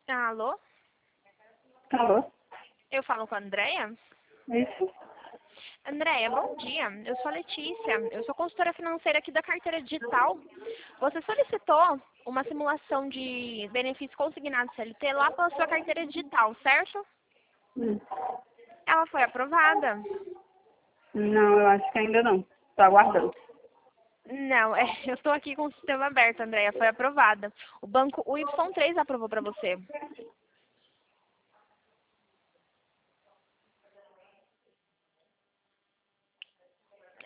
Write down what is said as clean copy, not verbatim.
Alô? Alô? Eu falo com a Andréia? Isso? Andréia, bom dia. Eu sou a Letícia. Eu sou consultora financeira aqui da carteira digital. Você solicitou uma simulação de benefício consignado CLT lá pela sua carteira digital, certo? Hum. Ela foi aprovada. Não, eu acho que ainda não. Tô aguardando. Não, eu estou aqui com o sistema aberto, Andréia. Foi aprovada. O banco, o Y3 aprovou para você.